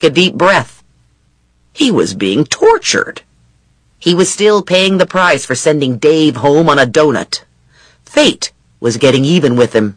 a deep breath. He was being tortured. He was still paying the price for sending Dave home on a donut. Fate was getting even with him.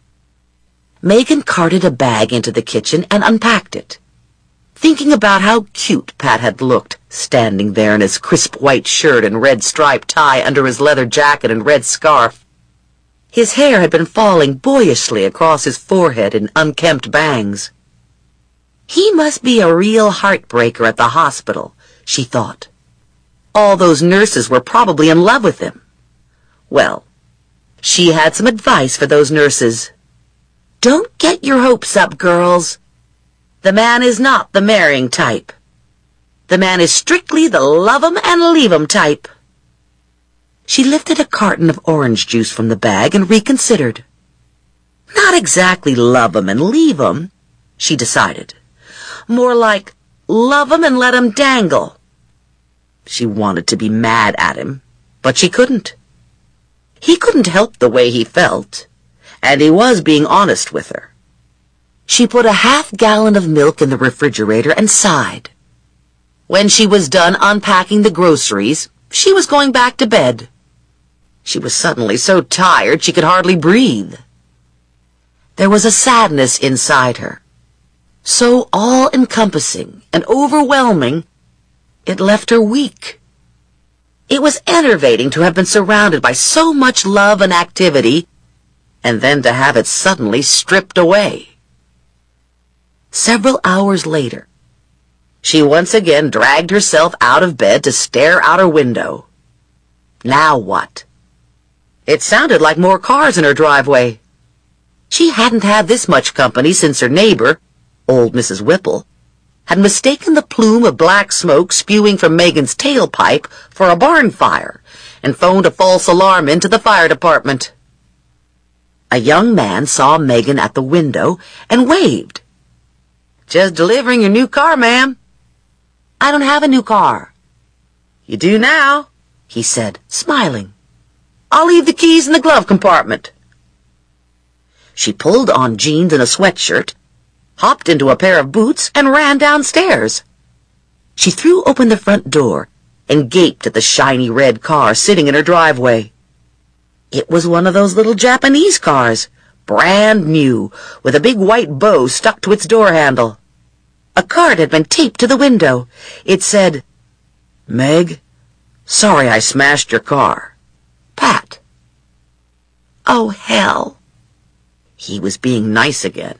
Megan carted a bag into the kitchen and unpacked it, thinking about how cute Pat had looked, standing there in his crisp white shirt and red striped tie under his leather jacket and red scarf. His hair had been falling boyishly across his forehead in unkempt bangs. He must be a real heartbreaker at the hospital, she thought. All those nurses were probably in love with him. Well, she had some advice for those nurses. Don't get your hopes up, girls. The man is not the marrying type. The man is strictly the love 'em and leave 'em type. She lifted a carton of orange juice from the bag and reconsidered. Not exactly love 'em and leave 'em, she decided. More like love 'em and let 'em dangle. She wanted to be mad at him, but she couldn't. He couldn't help the way he felt, and he was being honest with her. She put a half-gallon of milk in the refrigerator and sighed. When she was done unpacking the groceries, she was going back to bed. She was suddenly so tired she could hardly breathe. There was a sadness inside her, so all-encompassing and overwhelming, it left her weak. It was enervating to have been surrounded by so much love and activity, and then to have it suddenly stripped away. Several hours later, she once again dragged herself out of bed to stare out her window. Now what? It sounded like more cars in her driveway. She hadn't had this much company since her neighbor, old Mrs. Whipple, had mistaken the plume of black smoke spewing from Megan's tailpipe for a barn fire and phoned a false alarm into the fire department. A young man saw Megan at the window and waved. "Just delivering your new car, ma'am." "I don't have a new car." "You do now," he said, smiling. "I'll leave the keys in the glove compartment." She pulled on jeans and a sweatshirt, hopped into a pair of boots, and ran downstairs. She threw open the front door and gaped at the shiny red car sitting in her driveway. It was one of those little Japanese cars, brand new, with a big white bow stuck to its door handle. A card had been taped to the window. It said, "Meg, sorry I smashed your car. Pat." Oh, hell. He was being nice again.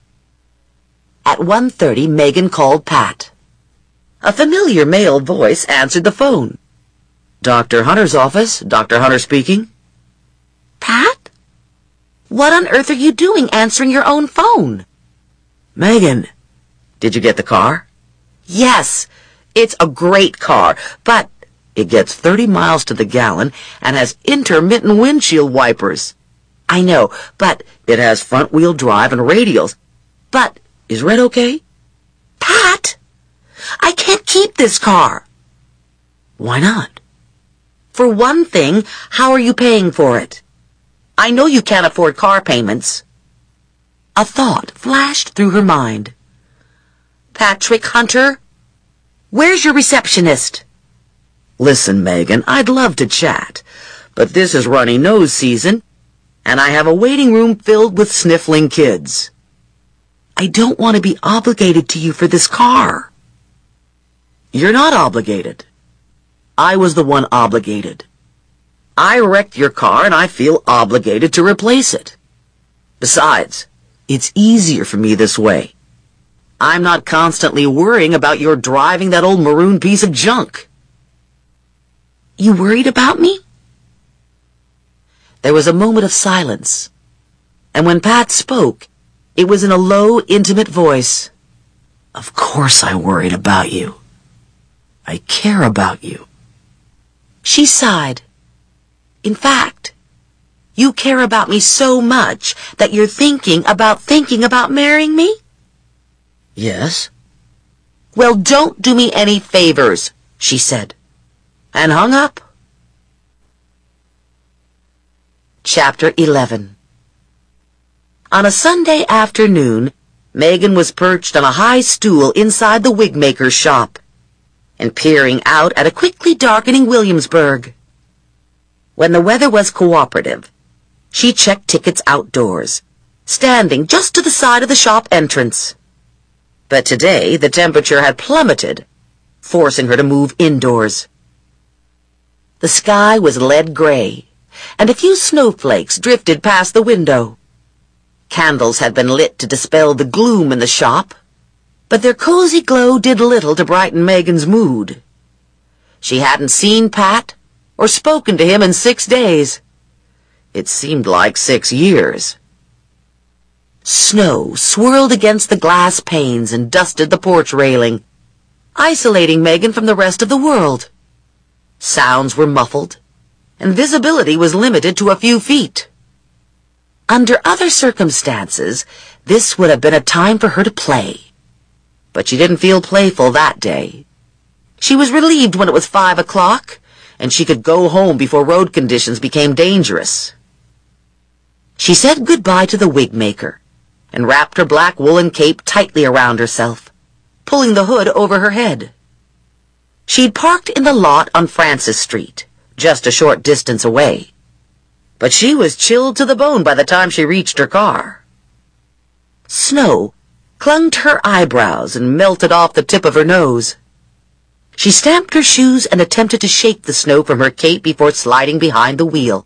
At 1:30, Megan called Pat. A familiar male voice answered the phone. "Dr. Hunter's office. Dr. Hunter speaking." "Pat? What on earth are you doing answering your own phone?" "Megan, did you get the car?" "Yes, it's a great car, but it gets 30 miles to the gallon and has intermittent windshield wipers." "I know, but it has front-wheel drive and radials. But is red okay?" "Pat, I can't keep this car." "Why not?" "For one thing, how are you paying for it? I know you can't afford car payments." A thought flashed through her mind. "Patrick Hunter, where's your receptionist?" "Listen, Megan, I'd love to chat, but this is runny nose season, and I have a waiting room filled with sniffling kids. I don't want to be obligated to you for this car." "You're not obligated. I was the one obligated. I wrecked your car, and I feel obligated to replace it. Besides, it's easier for me this way. I'm not constantly worrying about your driving that old maroon piece of junk." "You worried about me?" There was a moment of silence, and when Pat spoke, it was in a low, intimate voice. "Of course I worried about you. I care about you." She sighed. "In fact, you care about me so much that you're thinking about marrying me?" "Yes." "Well, don't do me any favors," she said, and hung up. Chapter 11. On a Sunday afternoon, Megan was perched on a high stool inside the wig-maker's shop and peering out at a quickly darkening Williamsburg. When the weather was cooperative, she checked tickets outdoors, standing just to the side of the shop entrance. But today the temperature had plummeted, forcing her to move indoors. The sky was lead gray, and a few snowflakes drifted past the window. Candles had been lit to dispel the gloom in the shop, but their cozy glow did little to brighten Megan's mood. She hadn't seen Pat or spoken to him in 6 days. It seemed like 6 years. Snow swirled against the glass panes and dusted the porch railing, isolating Megan from the rest of the world. Sounds were muffled, and visibility was limited to a few feet. Under other circumstances, this would have been a time for her to play. But she didn't feel playful that day. She was relieved when it was 5 o'clock, and she could go home before road conditions became dangerous. She said goodbye to the wig maker and wrapped her black woolen cape tightly around herself, pulling the hood over her head. She'd parked in the lot on Francis Street, just a short distance away, but she was chilled to the bone by the time she reached her car. Snow clung to her eyebrows and melted off the tip of her nose. She stamped her shoes and attempted to shake the snow from her cape before sliding behind the wheel.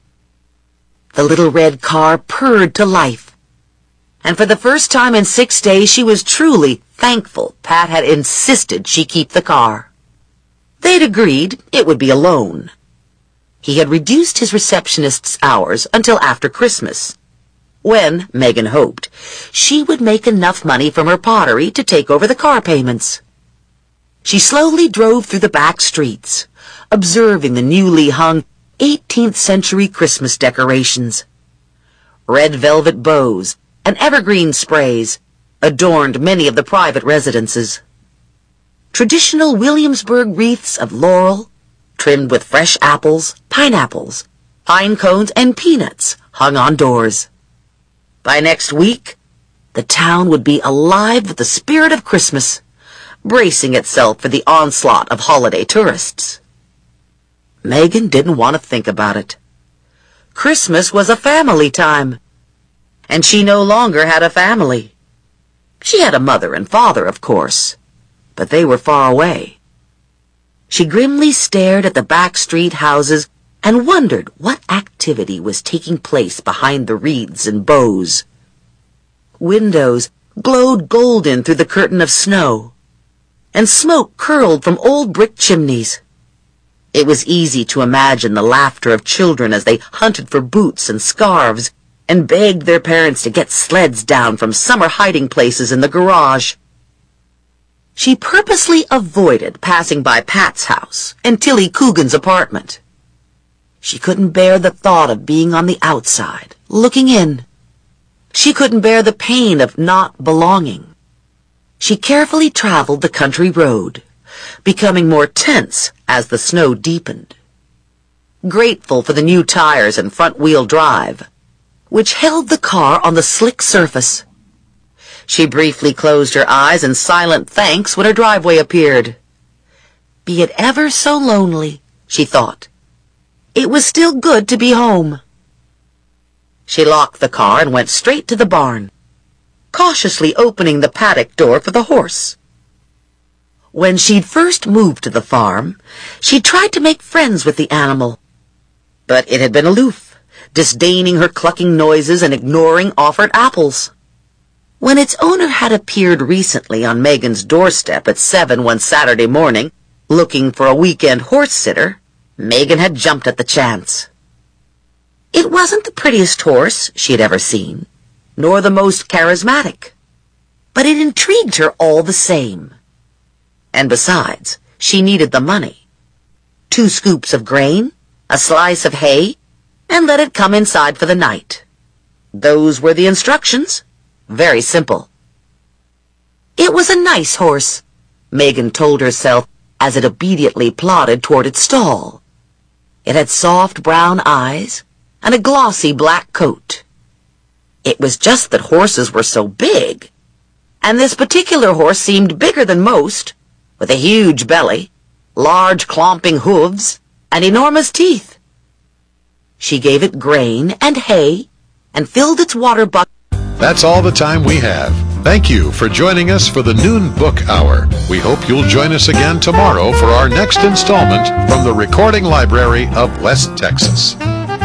The little red car purred to life, and for the first time in 6 days she was truly thankful Pat had insisted she keep the car. They'd agreed it would be a loan. He had reduced his receptionist's hours until after Christmas, when, Megan hoped, she would make enough money from her pottery to take over the car payments. She slowly drove through the back streets, observing the newly hung 18th century Christmas decorations. Red velvet bows and evergreen sprays adorned many of the private residences. Traditional Williamsburg wreaths of laurel, trimmed with fresh apples, pineapples, pine cones, and peanuts, hung on doors. By next week, the town would be alive with the spirit of Christmas, bracing itself for the onslaught of holiday tourists. Megan didn't want to think about it. Christmas was a family time, and she no longer had a family. She had a mother and father, of course, but they were far away. She grimly stared at the back street houses and wondered what activity was taking place behind the wreaths and bows. Windows glowed golden through the curtain of snow, and smoke curled from old brick chimneys. It was easy to imagine the laughter of children as they hunted for boots and scarves and begged their parents to get sleds down from summer hiding places in the garage. She purposely avoided passing by Pat's house and Tilly Coogan's apartment. She couldn't bear the thought of being on the outside, looking in. She couldn't bear the pain of not belonging. She carefully traveled the country road, becoming more tense as the snow deepened. Grateful for the new tires and front-wheel drive, which held the car on the slick surface. She briefly closed her eyes in silent thanks when her driveway appeared. Be it ever so lonely, she thought, it was still good to be home. She locked the car and went straight to the barn, cautiously opening the paddock door for the horse. When she'd first moved to the farm, she tried to make friends with the animal, but it had been aloof, disdaining her clucking noises and ignoring offered apples. When its owner had appeared recently on Megan's doorstep at 7 one Saturday morning, looking for a weekend horse-sitter, Megan had jumped at the chance. It wasn't the prettiest horse she had ever seen, nor the most charismatic, but it intrigued her all the same. And besides, she needed the money. 2 scoops of grain, a slice of hay, and let it come inside for the night. Those were the instructions. Very simple. It was a nice horse, Megan told herself as it obediently plodded toward its stall. It had soft brown eyes and a glossy black coat. It was just that horses were so big, and this particular horse seemed bigger than most, with a huge belly, large clomping hooves, and enormous teeth. She gave it grain and hay and filled its water bucket. That's all the time we have. Thank you for joining us for the Noon Book Hour. We hope you'll join us again tomorrow for our next installment from the Recording Library of West Texas.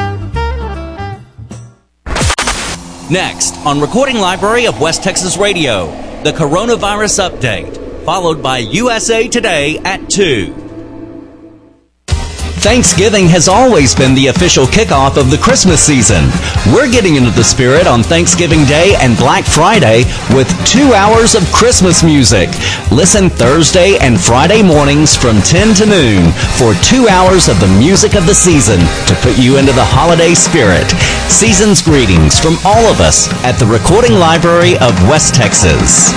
Next, on Recording Library of West Texas Radio, the Coronavirus Update, followed by USA Today at 2. Thanksgiving has always been the official kickoff of the Christmas season. We're getting into the spirit on Thanksgiving Day and Black Friday with 2 hours of Christmas music. Listen Thursday and Friday mornings from 10 to noon for 2 hours of the music of the season to put you into the holiday spirit. Season's greetings from all of us at the Recording Library of West Texas.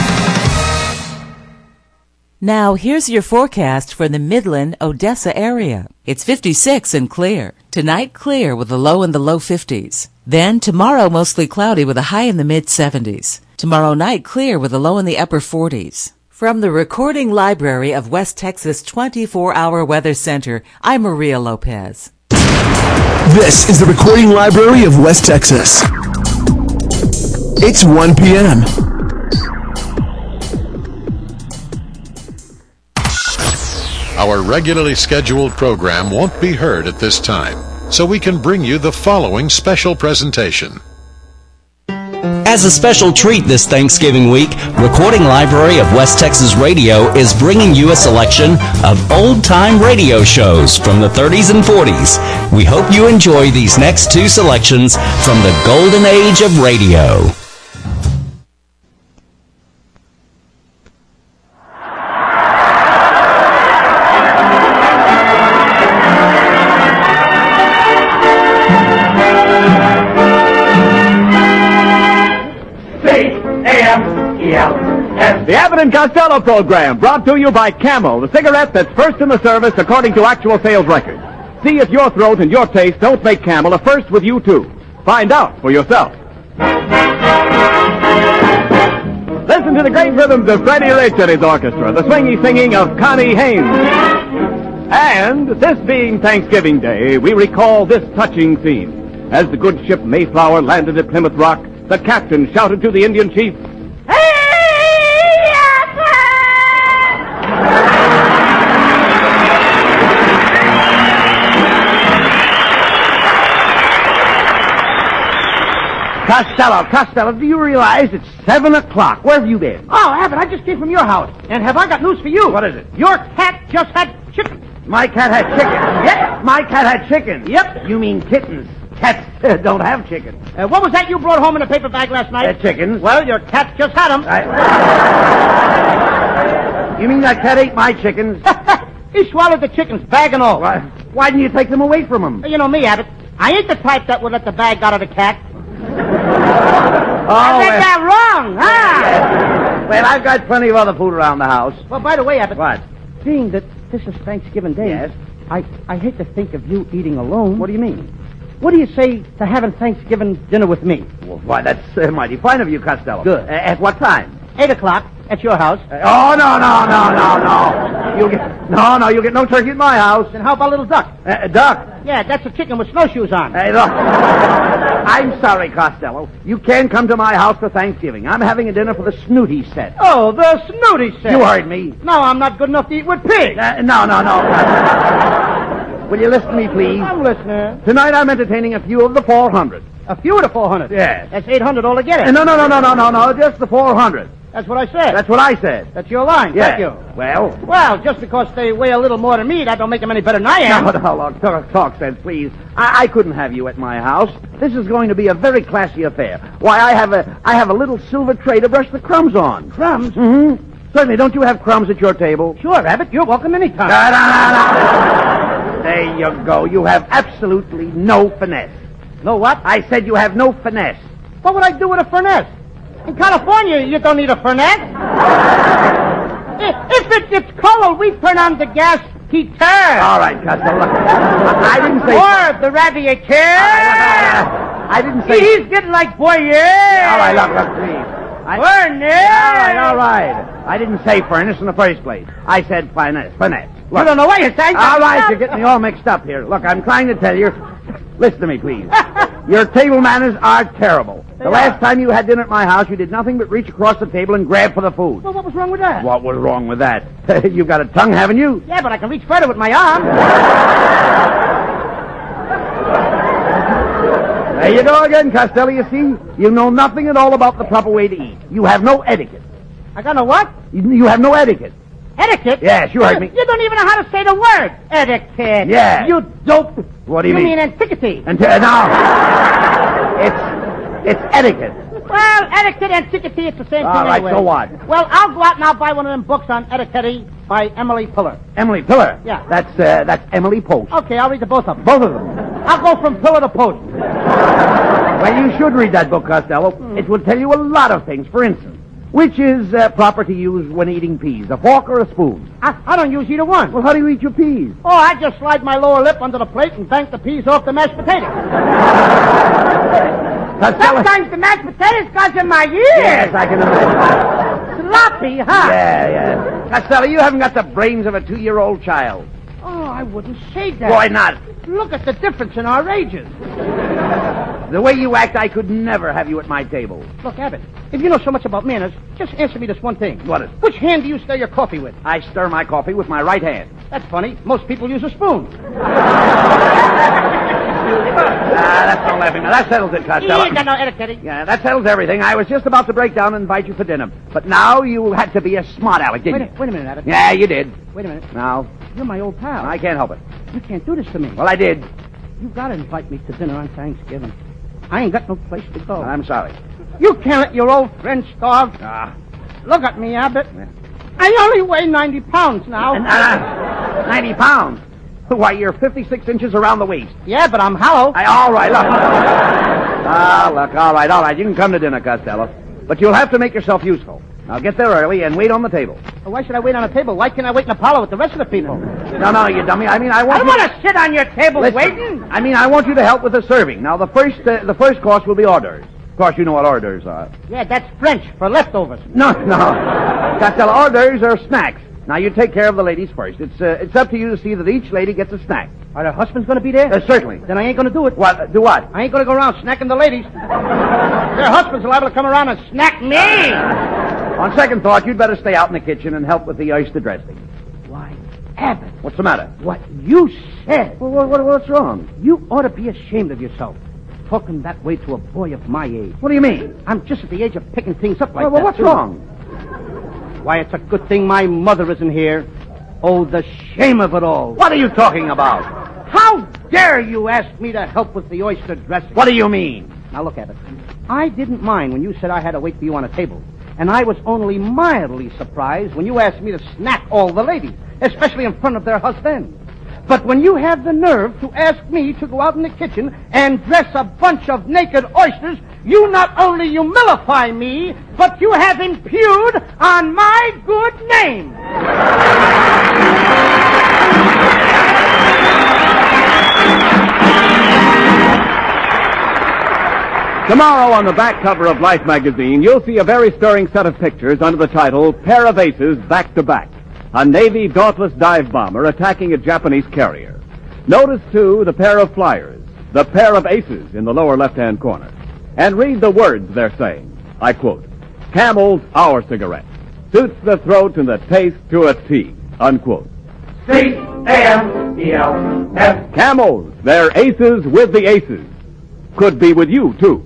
Now, here's your forecast for the Midland, Odessa area. It's 56 and clear. Tonight, clear with a low in the low 50s. Then, tomorrow, mostly cloudy with a high in the mid-70s. Tomorrow night, clear with a low in the upper 40s. From the Recording Library of West Texas 24-Hour Weather Center, I'm Maria Lopez. This is the Recording Library of West Texas. It's 1 p.m. Our regularly scheduled program won't be heard at this time, so we can bring you the following special presentation. As a special treat this Thanksgiving week, Recording Library of West Texas Radio is bringing you a selection of old-time radio shows from the 30s and 40s. We hope you enjoy these next 2 selections from the golden age of radio. The Abbott and Costello program, brought to you by Camel, the cigarette that's first in the service according to actual sales records. See if your throat and your taste don't make Camel a first with you, too. Find out for yourself. Listen to the great rhythms of Freddie Rich and his orchestra, the swingy singing of Connie Haynes. And this being Thanksgiving Day, we recall this touching scene. As the good ship Mayflower landed at Plymouth Rock, the captain shouted to the Indian chief, Costello, do you realize it's 7 o'clock? Where have you been? Oh, Abbott, I just came from your house. And have I got news for you? What is it? Your cat just had chicken. My cat had chicken? Yep. My cat had chicken? Yep. You mean kittens. Cats don't have chicken. What was that you brought home in a paper bag last night? Chickens. Well, your cat just had them. You mean that cat ate my chickens? He swallowed the chickens, bag and all. Why didn't you take them away from him? You know me, Abbott. I ain't the type that would let the bag out of the cat. I read that wrong, huh? Well, I've got plenty of other food around the house. Well, by the way, Abbott. What? Seeing that this is Thanksgiving Day, yes, I hate to think of you eating alone. What do you mean? What do you say to having Thanksgiving dinner with me? Well, why, that's mighty fine of you, Costello. Good. At what time? 8 o'clock at your house. Oh, no. You'll get no turkey at my house. Then how about a little duck? Duck? Yeah, that's a chicken with snowshoes on. Hey, look. I'm sorry, Costello. You can't come to my house for Thanksgiving. I'm having a dinner for the Snooty set. Oh, the Snooty set. You heard me. No, I'm not good enough to eat with pigs. No. Will you listen to me, please? I'm listening. Tonight I'm entertaining a few of the 400. A few of the 400? Yes. That's 800 altogether. No, just the 400. That's what I said. That's what I said. That's your line. Yes. Thank you. Well, just because they weigh a little more than me, that don't make them any better than I am. No, look, talk sense, please. I couldn't have you at my house. This is going to be a very classy affair. Why, I have a little silver tray to brush the crumbs on. Crumbs? Mm-hmm. Certainly, don't you have crumbs at your table? Sure, Abbott. You're welcome anytime. No. There you go. You have absolutely no finesse. No what? I said you have no finesse. What would I do with a furnace? In California, you don't need a furnace. If it gets cold, we turn on the gas heater. All right, Costello. I didn't say... Or the radiator. I didn't say... He's getting like boy, All right, look, please. Furnace! All right. I didn't say furnace in the first place. I said finesse. You don't know what you're saying. All right, you're getting me all mixed up here. Look, I'm trying to tell you. Listen to me, please. Your table manners are terrible. The last time you had dinner at my house, you did nothing but reach across the table and grab for the food. Well, what was wrong with that? What was wrong with that? You've got a tongue, haven't you? Yeah, but I can reach further with my arm. There you go again, Costello. You see, you know nothing at all about the proper way to eat. You have no etiquette. I got no what? You have no etiquette. Etiquette? Yes, you heard me. You don't even know how to say the word. Etiquette. Yeah. You dope. What do you mean? You mean antiquity. No. It's etiquette. Well, etiquette and antiquity, it's the same thing All right, anyway. so what? Well, I'll go out and I'll buy one of them books on etiquette by Emily Pillar. Emily Pillar? Yeah. That's Emily Post. Okay, I'll read the both of them. Both of them. I'll go from pillar to post. Well, you should read that book, Costello. It will tell you a lot of things. For instance, which is proper to use when eating peas, a fork or a spoon? I don't use either one. Well, how do you eat your peas? Oh, I just slide my lower lip under the plate and bank the peas off the mashed potatoes. Costello. Sometimes the mashed potatoes goes in my ears. Yes, I can imagine. Sloppy, huh? Yeah. Costello, you haven't got the brains of a 2-year-old child. Oh, I wouldn't say that. Why not? Look at the difference in our ages. The way you act, I could never have you at my table. Look, Abbott, if you know so much about manners, just answer me this one thing. What is it? Which hand do you stir your coffee with? I stir my coffee with my right hand. That's funny. Most people use a spoon. That's no laughing. Now, that settles it, Costello. You got no etiquette. Yeah, that settles everything. I was just about to break down and invite you for dinner. But now you had to be a smart aleck, didn't you? Wait a minute, Abbott. Yeah, you did. Wait a minute. Now, You're my old pal. I can't help it. You can't do this to me. Well, I did. You gotta invite me to dinner on Thanksgiving. I ain't got no place to go. I'm sorry. You can't let your old friend starve. Look at me, Abbott. I only weigh 90 pounds now. 90 pounds? Why, you're 56 inches around the waist. Yeah, but I'm hollow. All right, look. Look, all right. You can come to dinner, Costello. But you'll have to make yourself useful. Now, get there early and wait on the table. Well, why should I wait on a table? Why can't I wait in Apollo with the rest of the people? No, you dummy. I mean, I want I don't want to sit on your table waiting. I mean, I want you to help with the serving. Now, the first course will be hors d'oeuvres. Of course, you know what hors d'oeuvres are. Yeah, that's French for leftovers. No. Costello, hors d'oeuvres are snacks. Now, you take care of the ladies first. It's up to you to see that each lady gets a snack. Are their husbands going to be there? Certainly. Then I ain't going to do it. What? Do what? I ain't going to go around snacking the ladies. Their husbands are liable to come around and snack me. On second thought, you'd better stay out in the kitchen and help with the oyster dressing. Why, Abbott, What's the matter? what you said. Well, what's wrong? You ought to be ashamed of yourself. Talking that way to a boy of my age. What do you mean? I'm just at the age of picking things up like Well, that. what's too. wrong? Why, it's a good thing my mother isn't here. Oh, the shame of it all. What are you talking about? How dare you ask me to help with the oyster dressing? What do you mean? Now, look at it. I didn't mind when you said I had to wait for you on a table. And I was only mildly surprised when you asked me to snack all the ladies, especially in front of their husbands. But when you have the nerve to ask me to go out in the kitchen and dress a bunch of naked oysters, you not only humilify me, but you have impugned on my good name. Tomorrow on the back cover of Life magazine, you'll see a very stirring set of pictures under the title Pair of Aces Back to Back. A Navy Dauntless dive bomber attacking a Japanese carrier. Notice, too, the pair of flyers, the pair of aces in the lower left-hand corner. And read the words they're saying. I quote, Camel's Our Cigarette. Suits the throat and the taste to a T. Unquote. C-A-M-E-L-S. Camels, they're aces with the aces. Could be with you, too.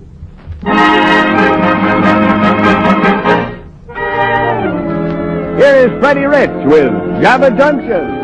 Here is Freddie Rich with Java Junction.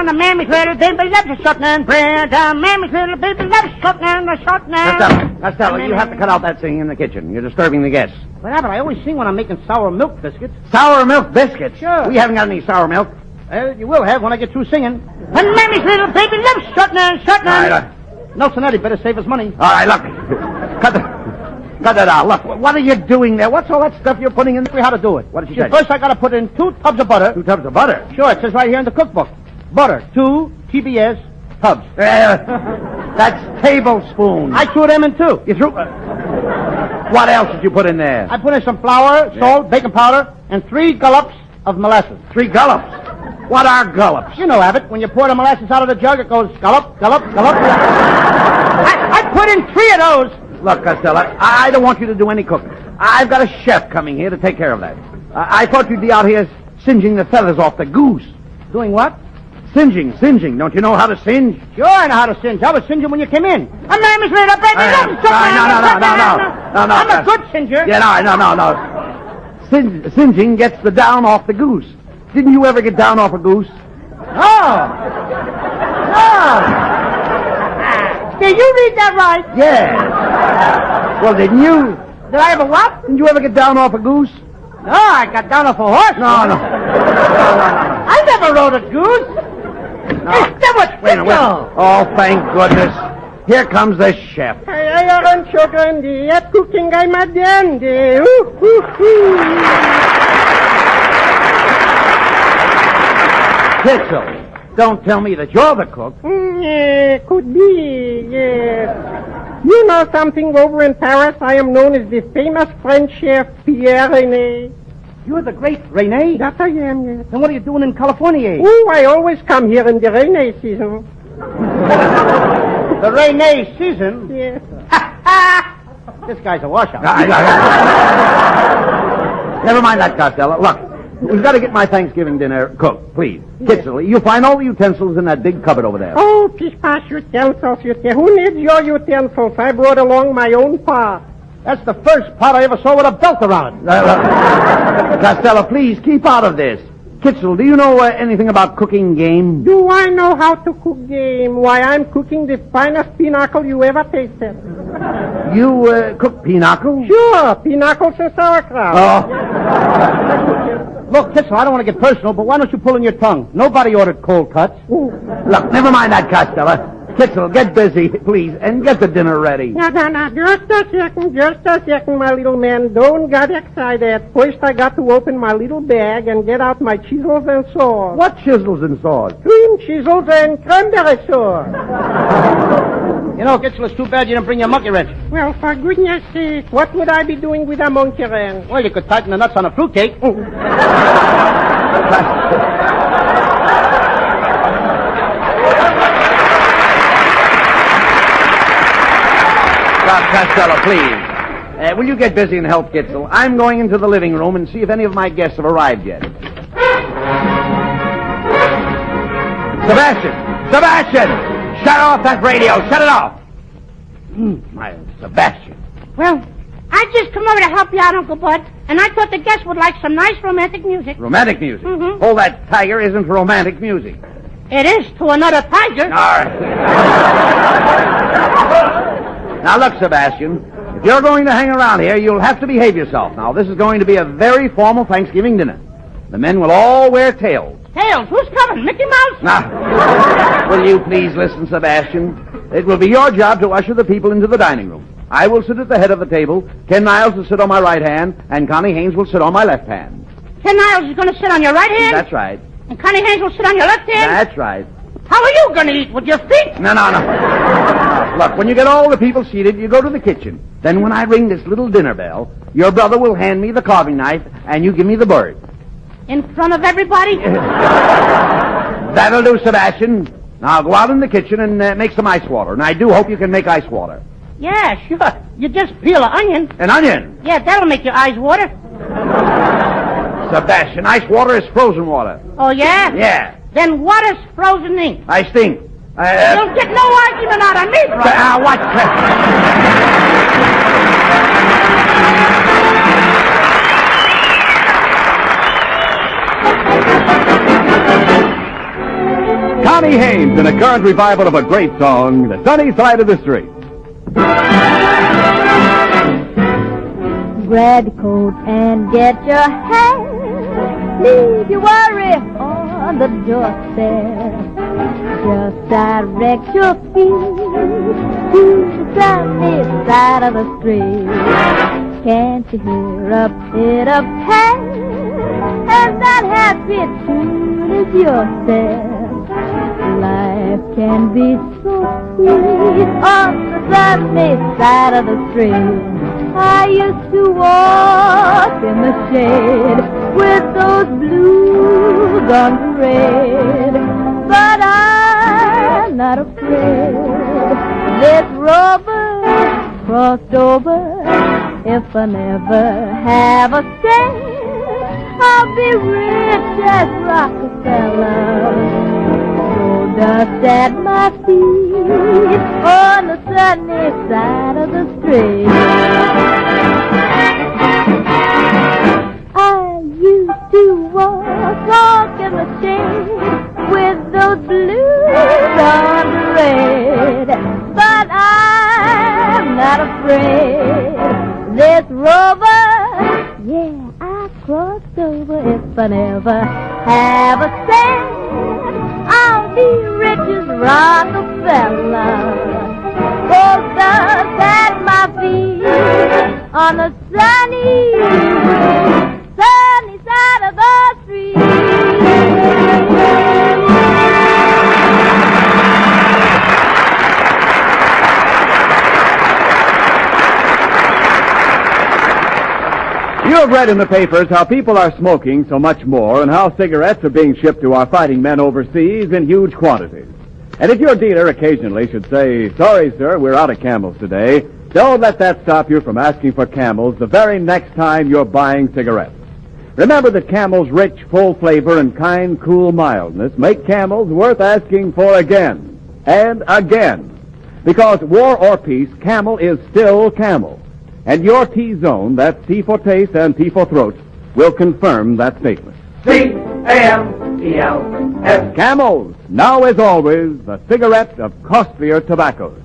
down, the mammy's little baby loves a shortening. Bread down, mammy's little baby loves shortening, the shortening. Costello, you have to cut out that singing in the kitchen. You're disturbing the guests. But I always sing when I'm making sour milk biscuits. Sour milk biscuits? Sure. We haven't got any sour milk. You will have when I get through singing. And mammy's little baby loves shortening, shortening. All right, Nelson Eddy better save his money. all right, look. Cut that out. Look, what are you doing there? What's all that stuff you're putting in? How to do it. What did she say? First, I got to put in 2 tubs of butter. 2 tubs of butter. Sure, it says right here in the cookbook. Butter, 2 TBS tubs. That's tablespoons. I threw them in, too. You threw... what else did you put in there? I put in some flour, salt, baking powder, and 3 gullops of molasses. 3 gullops. What are gullops? You know, Abbott, when you pour the molasses out of the jug, it goes gullup, gullup, gullup. I put in 3 of those. Look, Costello, I don't want you to do any cooking. I've got a chef coming here to take care of that. I thought you'd be out here singeing the feathers off the goose. Doing what? Singeing. Don't you know how to singe? Sure, I know how to singe. I was singeing when you came in. I'm Mammy's little baby. No. I'm a good singer. Yeah, no. Singeing gets the down off the goose. Didn't you ever get down off a goose? Oh. Did you read that right? Yeah. Well, didn't you? Did I ever what? Didn't you ever get down off a goose? No, I got down off a horse. No. I never rode a goose. No. Wait a minute. Oh, thank goodness. Here comes the chef. Cooking Kitzel, don't tell me that you're the cook. Could be, yes. You know something, over in Paris, I am known as the famous French chef Pierre Rene. You're the great Rene? That I am, yes. Then what are you doing in California? Oh, I always come here in the Rene season. The Rene season? Yes. This guy's a washout. Never mind that, Costello. Look, we've got to get my Thanksgiving dinner cooked, please. Kitzel, you'll find all the utensils in that big cupboard over there. Oh, pish-posh utensils. Who needs your utensils? I brought along my own pot. That's the first pot I ever saw with a belt around it. Costello, please, keep out of this. Kitzel, do you know anything about cooking game? Do I know how to cook game? Why, I'm cooking the finest pinochle you ever tasted. You cook pinochle? Sure, pinochle and sauerkraut. Oh. Look, Kitzel, I don't want to get personal, but why don't you pull in your tongue? Nobody ordered cold cuts. Look, never mind that, Costello. Kitzel, get busy, please, and get the dinner ready. No, just a second, my little man. Don't get excited. First, I got to open my little bag and get out my chisels and saws. What chisels and saws? Cream chisels and cranberry sauce. You know, Kitzel, it's too bad you didn't bring your monkey wrench. Well, for goodness sake, what would I be doing with a monkey wrench? Well, you could tighten the nuts on a fruitcake. Costello, please. Will you get busy and help Kitzel? I'm going into the living room and see if any of my guests have arrived yet. Sebastian! Shut off that radio! Shut it off! My Sebastian. Well, I just come over to help you out, Uncle Bud, and I thought the guests would like some nice romantic music. Romantic music? Mm-hmm. Oh, that tiger isn't romantic music. It is to another tiger. All right. Now, look, Sebastian, if you're going to hang around here, you'll have to behave yourself. Now, this is going to be a very formal Thanksgiving dinner. The men will all wear tails. Tails? Who's coming? Mickey Mouse? Now, will you please listen, Sebastian? It will be your job to usher the people into the dining room. I will sit at the head of the table, Ken Niles will sit on my right hand, and Connie Haynes will sit on my left hand. Ken Niles is going to sit on your right hand? That's right. And Connie Haynes will sit on your left hand? That's right. How are you going to eat? With your feet? No. Look, when you get all the people seated, you go to the kitchen. Then when I ring this little dinner bell, your brother will hand me the carving knife, and you give me the bird. In front of everybody? That'll do, Sebastian. Now go out in the kitchen and make some ice water. And I do hope you can make ice water. Yeah, sure. You just peel an onion. An onion? Yeah, that'll make your eyes water. Sebastian, ice water is frozen water. Oh, yeah? Yeah. Then what is frozen ink? I stink. You'll get no argument out of me, brother. What? Connie Haynes in a current revival of a great song, The Sunny Side of the Street. Grab your coat and get your hat. Leave your worry on the doorstep. Just direct your feet to the sunny side of the street. Can't you hear a bit of pat? And that happy tune is yourself. Life can be so sweet on the sunny side of the street. I used to walk in the shade with those blues on parade, but I'm not afraid. This rover crossed over. If I never have a cent, I'll be rich as Rockefeller. Gold dust at my feet on the sunny side of the street. I used to walk in the shade with those blues on parade, but I'm not afraid. This rover, yeah, I crossed over. If I never have a cent, I'll be rich as Rockefeller. Gold dust at my feet on the sunny side of the street. You have read in the papers how people are smoking so much more and how cigarettes are being shipped to our fighting men overseas in huge quantities. And if your dealer occasionally should say, "Sorry, sir, we're out of Camels today," don't let that stop you from asking for Camels the very next time you're buying cigarettes. Remember that Camel's rich, full flavor and kind, cool mildness make Camels worth asking for again and again. Because war or peace, Camel is still Camel. And your T-Zone, that's T for taste and T for throat, will confirm that statement. C-A-M-E-L-S. Camels, now as always, the cigarette of costlier tobaccos.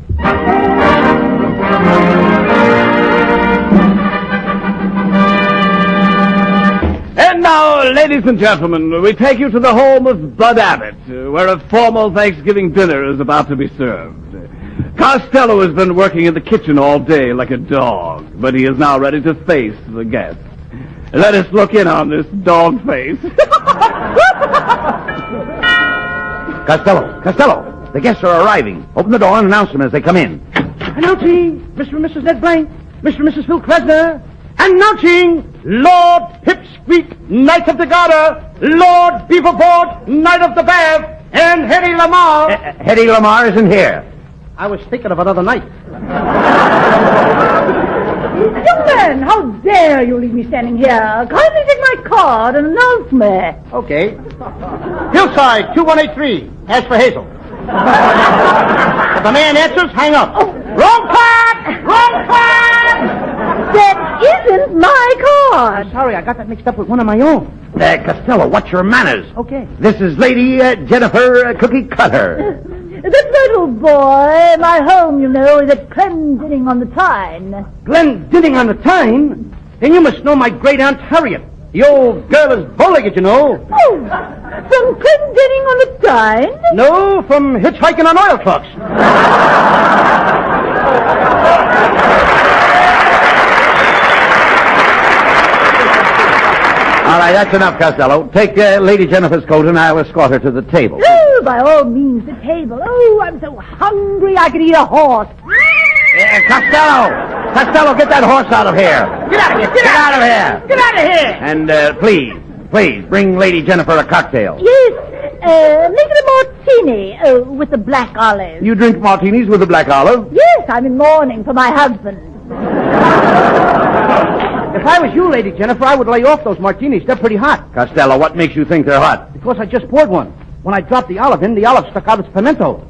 And now, ladies and gentlemen, we take you to the home of Bud Abbott, where a formal Thanksgiving dinner is about to be served. Costello has been working in the kitchen all day like a dog, but he is now ready to face the guests. Let us look in on this dog face. Costello, the guests are arriving. Open the door and announce them as they come in. Announcing Mr. and Mrs. Ed Blank, Mr. and Mrs. Phil Krasner. Announcing Lord Pipsqueak, Knight of the Garter, Lord Beaverboard, Knight of the Bath, and Hetty Lamar. Hetty Lamar isn't here. I was thinking of another night. Young man, how dare you leave me standing here? Kindly take my card and announce me. Okay. Hillside, 2183. Ask for Hazel. If the man answers, hang up. Oh. Wrong card! Wrong card! That isn't my card. I'm sorry, I got that mixed up with one of my own. Costello, what's your manners? Okay. This is Lady Jennifer Cookie Cutter. That's right, old boy. My home, you know, is at Glendinning on the Tyne. Glendinning on the Tyne? Then you must know my great Aunt Harriet. The old girl is bow-legged, you know. Oh, from Glendinning on the Tyne? No, from hitchhiking on oil trucks. All right, that's enough, Costello. Take Lady Jennifer's coat and I'll escort her to the table. Oh, by all means, the table. Oh, I'm so hungry I could eat a horse. Costello, get that horse out of here. Get out of here. Get out of here. Get out of here. And please, bring Lady Jennifer a cocktail. Yes, make it a martini with the black olive. You drink martinis with the black olive? Yes, I'm in mourning for my husband. If I was you, Lady Jennifer, I would lay off those martinis. They're pretty hot. Costello, what makes you think they're hot? Because I just poured one. When I dropped the olive in, the olive stuck out its pimento.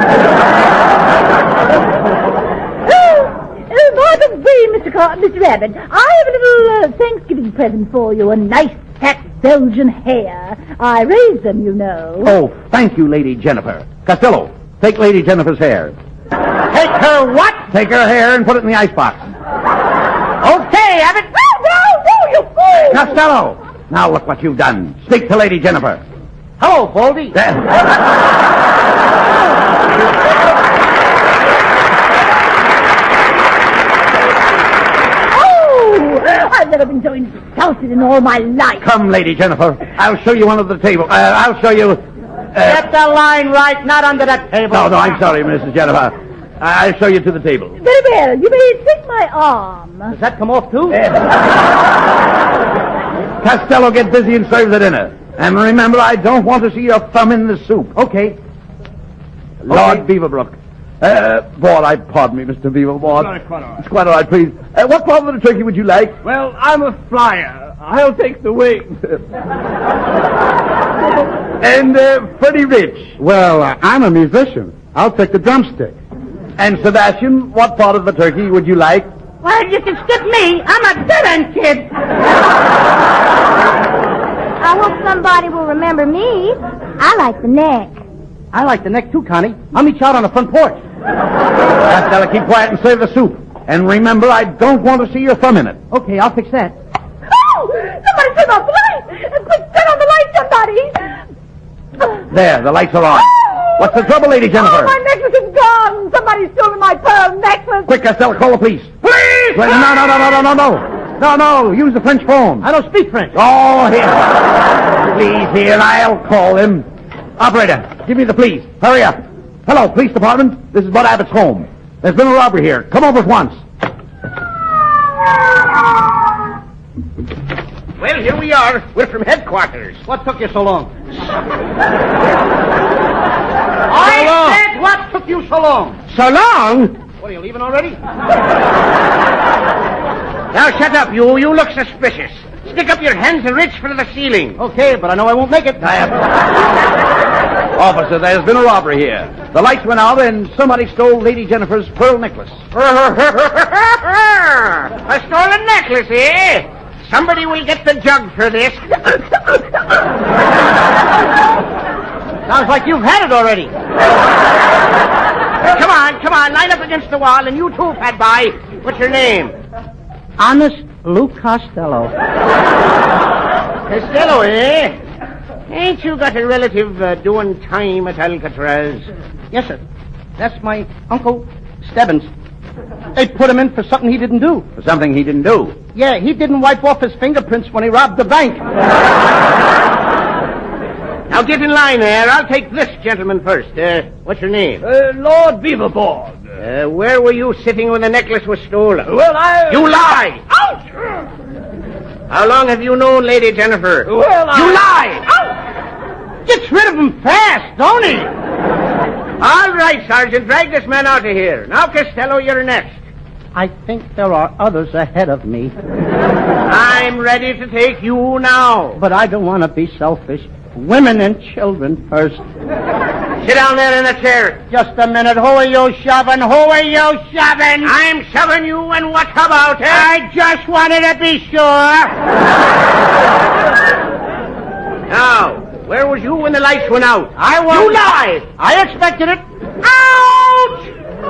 By the way, Mr. Rabbit, I have a little Thanksgiving present for you. A nice fat Belgian hair. I raised them, you know. Oh, thank you, Lady Jennifer. Costello, take Lady Jennifer's hair. Take her what? Take her hair and put it in the icebox. Okay, Abbott. No, you fool! Costello, now look what you've done. Speak to Lady Jennifer. Hello, Baldy. I've never been so insulted in all my life. Come, Lady Jennifer. I'll show you under the table. I'll show you... Get the line right, not under that table. No, I'm sorry, Mrs. Jennifer. I'll show you to the table. Very well. You may take my arm. Does that come off, too? Costello, get busy and serve the dinner. And remember, I don't want to see your thumb in the soup. Okay. Lord Beaverbrook. Pardon me, Mr. Beaverbrook. It's quite all right. It's quite all right, please. What part of the turkey would you like? Well, I'm a flyer. I'll take the wing. And Freddie Rich. Well, I'm a musician. I'll take the drumstick. And Sebastian, what part of the turkey would you like? Well, you can skip me. I'm a dead-end kid. I hope somebody will remember me. I like the neck. I like the neck, too, Connie. I'll meet you out on the front porch. Costello, keep quiet and serve the soup. And remember, I don't want to see your thumb in it. Okay, I'll fix that. Oh! Somebody turn off the light! Quick, turn on the light, somebody! There, the lights are on. What's the trouble, Lady Jennifer? Oh, my necklace is gone! Somebody's stolen my pearl necklace! Quick, Costello, call the police. Police! No, use the French phone. I don't speak French. Oh, here. Please, here, I'll call him. Operator, give me the police. Hurry up. Hello, police department. This is Bud Abbott's home. There's been a robbery here. Come over at once. Well, here we are. We're from headquarters. What took you so long? I said, what took you so long? So long? What, are you leaving already? Now, shut up, you. You look suspicious. Stick up your hands and reach for the ceiling. Okay, but I know I won't make it. Officer, there's been a robbery here. The lights went out and somebody stole Lady Jennifer's pearl necklace. A stolen necklace, eh? Somebody will get the jug for this. Sounds like you've had it already. Come on, line up against the wall, and you too, fat boy. What's your name? Honest Luke Costello. Costello, eh? Ain't you got a relative doing time at Alcatraz? Yes, sir. That's my Uncle Stebbins. They put him in for something he didn't do. For something he didn't do? Yeah, he didn't wipe off his fingerprints when he robbed the bank. Now get in line there. I'll take this gentleman first. What's your name? Lord Beaverboard. Where were you sitting when the necklace was stolen? Well, You lie! Ouch! How long have you known Lady Jennifer? Well, You lie! Ouch! Gets rid of him fast, don't he? All right, Sergeant, drag this man out of here. Now, Costello, you're next. I think there are others ahead of me. I'm ready to take you now. But I don't want to be selfish. Women and children first. Sit down there in a chair. Just a minute. Who are you shoving? Who are you shoving? I'm shoving you, and what about it? I just wanted to be sure. Now, where was you when the lights went out? I was. You lied. I expected it. Ouch!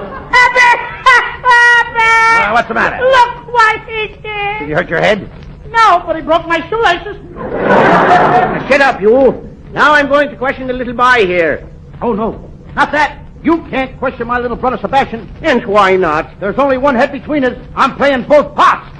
What's the matter? Look what he did. Did you hurt your head? No, but he broke my shoelaces. Sit up, you. Now I'm going to question the little boy here. Oh, no. Not that. You can't question my little brother Sebastian. And why not? There's only one head between us. I'm playing both parts.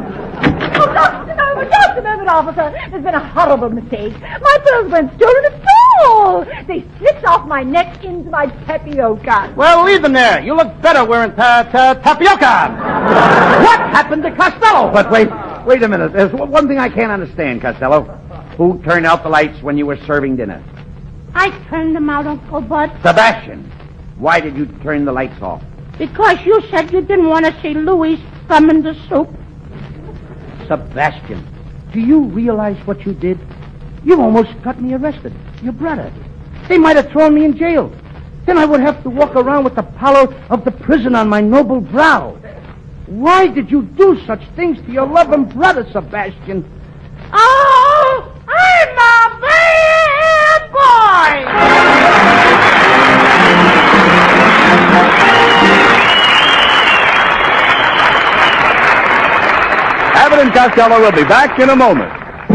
Oh, just a moment, officer. There's been a horrible mistake. My pearls weren't stolen at all. They slipped off my neck into my tapioca. Well, leave them there. You look better wearing tapioca. What happened to Costello? But wait a minute. There's one thing I can't understand, Costello. Who turned out the lights when you were serving dinner? I turned them out, Uncle Bud, Sebastian. Why did you turn the lights off? because you said you didn't want to see Louis thumb in the soup. Sebastian, do you realize what you did? You almost got me arrested. Your brother. They might have thrown me in jail. Then I would have to walk around with the pallor of the prison on my noble brow. Why did you do such things to your loving brother, Sebastian? Oh, I Abbott and Costello will be back in a moment.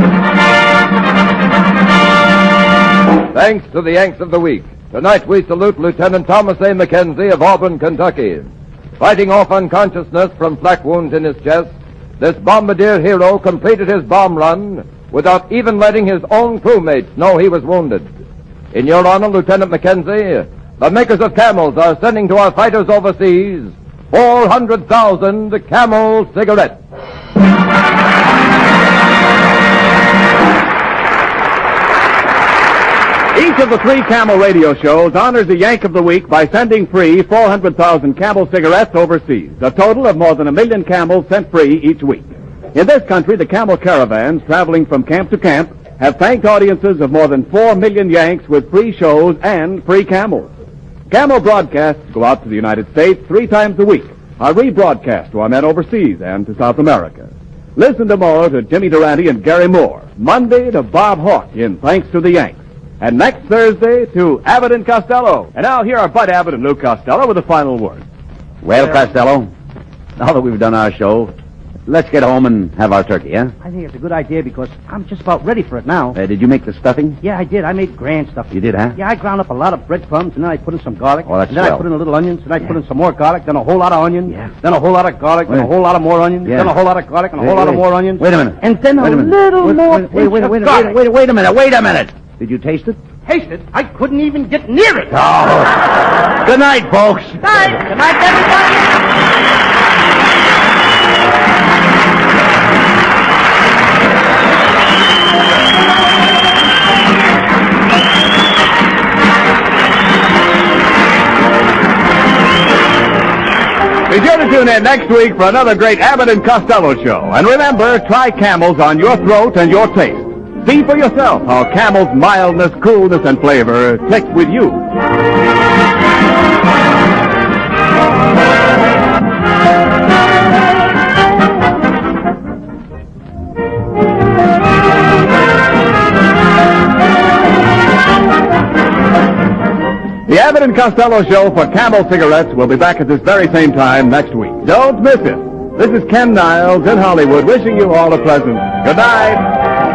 Thanks to the Yanks of the Week. Tonight we salute Lieutenant Thomas A. McKenzie of Auburn, Kentucky. Fighting off unconsciousness from flak wounds in his chest, this bombardier hero completed his bomb run without even letting his own crewmates know he was wounded. In your honor, Lieutenant McKenzie, the makers of Camels are sending to our fighters overseas 400,000 Camel cigarettes. Each of the three Camel radio shows honors the Yank of the Week by sending free 400,000 Camel cigarettes overseas, a total of more than 1 million Camels sent free each week. In this country, the Camel caravans traveling from camp to camp have thanked audiences of more than 4 million Yanks with free shows and free Camels. Camel broadcasts go out to the United States 3 times a week, are rebroadcast to our men overseas and to South America. Listen tomorrow to Jimmy Durante and Gary Moore, Monday to Bob Hawke in Thanks to the Yanks, and next Thursday to Abbott and Costello. And now here are Bud Abbott and Lou Costello with the final word. Well, Costello, now that we've done our show, let's get home and have our turkey, huh? I think it's a good idea because I'm just about ready for it now. Did you make the stuffing? Yeah, I did. I made grand stuff. You did, huh? Yeah, I ground up a lot of breadcrumbs, and then I put in some garlic. Oh, that's and then swell. I put in a little onions, and I put in some more garlic, then a whole lot of onions, Yeah. then a whole lot of garlic, then a whole lot of more onions, then a whole lot of garlic, and a whole lot of more onions. Wait a minute. And then Wait a minute. little more Wait pinch of garlic. a minute. Did you taste it? Taste it? I couldn't even get near it. Oh. Good night, folks. Good night. Good night, everybody. Be sure to tune in next week for another great Abbott and Costello show. And remember, try Camels on your throat and your taste. See for yourself how Camel's mildness, coolness, and flavor click with you. The Abbott and Costello show for Camel cigarettes will be back at this very same time next week. Don't miss it. This is Ken Niles in Hollywood wishing you all a pleasant good night.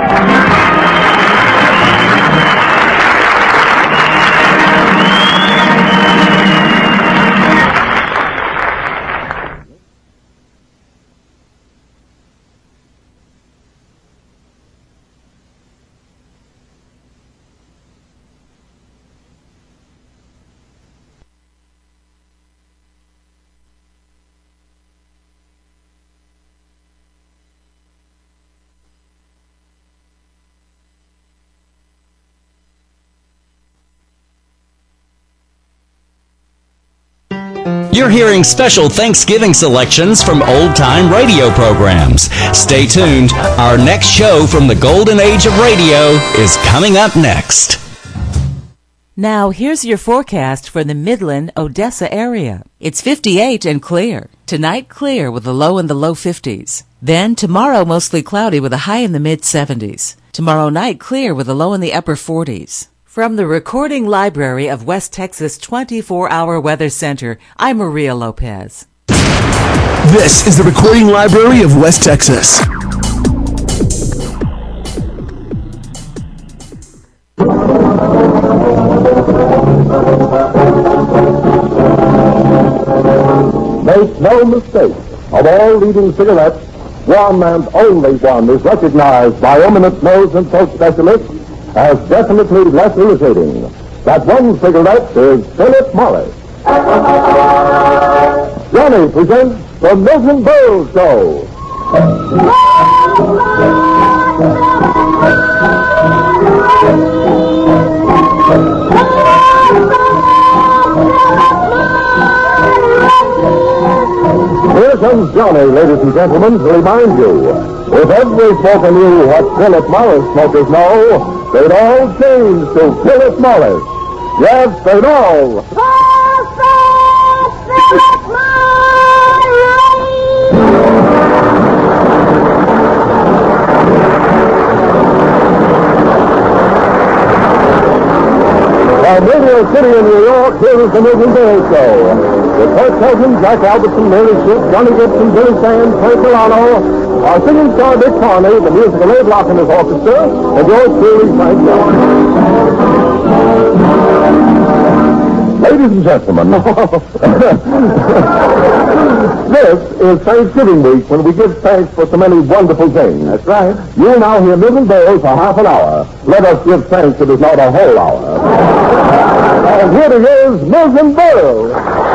You're hearing special Thanksgiving selections from old-time radio programs. Stay tuned. Our next show from the golden age of radio is coming up next. Now, here's your forecast for the Midland, Odessa area. It's 58 and clear. Tonight, clear with a low in the low 50s. Then, tomorrow, mostly cloudy with a high in the mid-70s. Tomorrow night, clear with a low in the upper 40s. From the Recording Library of West Texas 24-Hour Weather Center, I'm Maria Lopez. This is the Recording Library of West Texas. Make no mistake, of all leading cigarettes, one and only one is recognized by eminent nose and throat specialists as definitely less irritating. That one cigarette is Philip Morris. Johnny presents the Milton Berle Show. Here comes Johnny, ladies and gentlemen, to remind you, if every smoker knew what Philip Morris smokers know, they'd all change to Philip Morris. Yes, they'd all. From Radio City in New York, here is the Milton Berle Show. With Kurt Cogan, Jack Albertson, Mary Schiff, Johnny Gibson, Billy Sands, Frank Milano, our singing star Dick Carney, the musical Abe Locke and his orchestra, and yours truly, Frank Miller. Ladies and gentlemen, this is Thanksgiving week when we give thanks for so many wonderful things. That's right. You'll now hear Milton Berle for half an hour. Let us give thanks it is not a whole hour. And here it is, Milton Berle.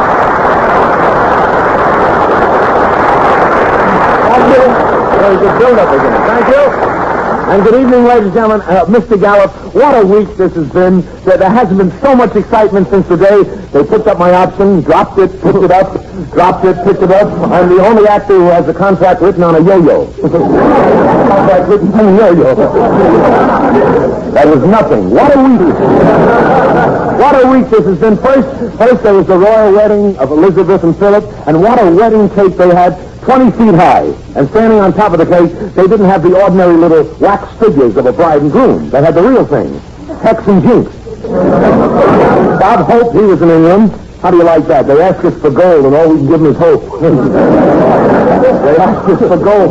Thank you. There's the build-up again. Thank you. And good evening, ladies and gentlemen. Mr. Gallup, what a week this has been. There hasn't been so much excitement since the day they picked up my option, dropped it, picked it up, dropped it, picked it up. I'm the only actor who has a contract written on a yo-yo. Contract written on a yo-yo. That was nothing. What a week. What a week this has been. First there was the royal wedding of Elizabeth and Philip, and what a wedding cake they had. 20 feet high, and standing on top of the cake, they didn't have the ordinary little wax figures of a bride and groom. They had the real thing, Hex and Jinx. Bob Hope, he was in England. How do you like that? They asked us for gold, and all we can give them is hope. They asked us for gold.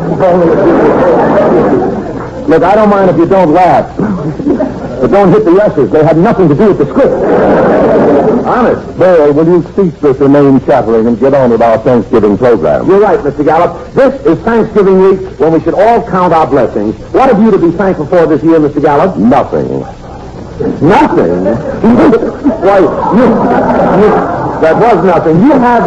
Look, I don't mind if you don't laugh, but don't hit the S's. They had nothing to do with the script. Honest. Bill, will you cease this inane chattering and get on with our Thanksgiving program? You're right, Mr. Gallup. This is Thanksgiving week when we should all count our blessings. What have you to be thankful for this year, Mr. Gallup? Nothing. Nothing? Why, that was nothing.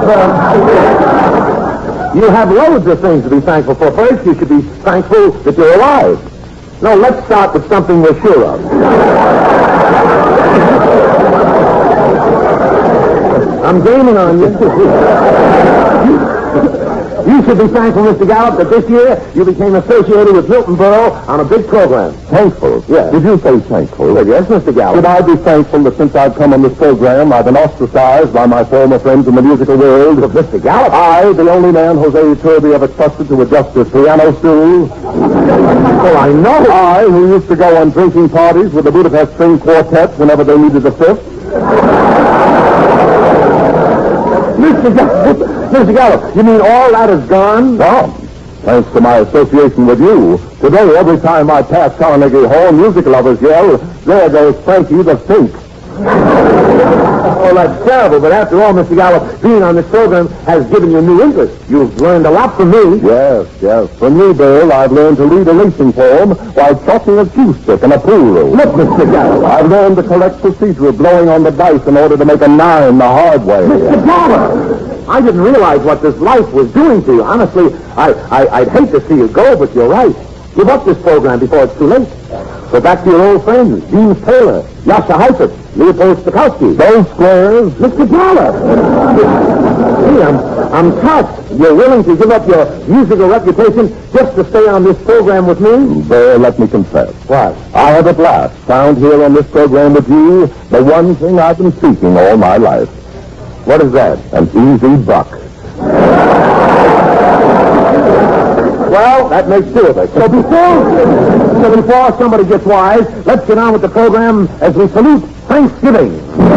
You have loads of things to be thankful for. First, you should be thankful that you're alive. No, let's start with something we're sure of. I'm gaming on you. You should be thankful, Mr. Gallup, that this year you became associated with Milton Berle on a big program. Thankful? Yes. Did you say thankful? Well, yes, Mr. Gallup. Should I be thankful that since I've come on this program, I've been ostracized by my former friends in the musical world? But Mr. Gallup, I, the only man Jose Iturbe ever trusted to adjust his piano stool. Well, I know. I, who used to go on drinking parties with the Budapest String Quartet whenever they needed a fifth. Mr. Gallup, you mean all that is gone? Gone. Thanks to my association with you. Today, every time I pass Carnegie Hall, music lovers yell, "There goes Frankie the Fink." Oh, that's terrible, but after all, Mr. Gallup, being on this program has given you new interest. You've learned a lot from me. Yes. From you, Bill, I've learned to read a racing form while chalking a cue stick in a pool room. Look, Mr. Gallup, I've learned the correct procedure of blowing on the dice in order to make a 9 the hard way. Mr. Gallup! I didn't realize what this life was doing to you. Honestly, I'd hate to see you go, but you're right. Give up this program before it's too late. Go back to your old friends, James Taylor, Yasha Heifetz, Leopold Stokowski. Those squares. Mr. Gallup! Gee, I'm touched. You're willing to give up your musical reputation just to stay on this program with me? There, let me confess. What? I have at last found here on this program with you the one thing I've been seeking all my life. What is that? An easy buck. Well, that makes two of us. So before somebody gets wise, let's get on with the program as we salute Thanksgiving.